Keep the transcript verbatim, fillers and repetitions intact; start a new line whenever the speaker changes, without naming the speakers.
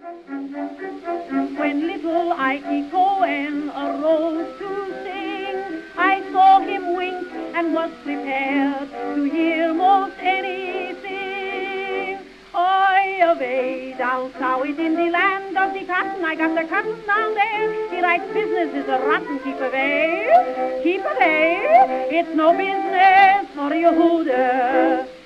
When little Ikey Cohen arose to sing, I saw him wink and was prepared to hear most anything. Oi, away, down south in the land of the cotton, I got the cotton down there. He writes business is a rotten, keep away, keep away. It's no business for Yehuda.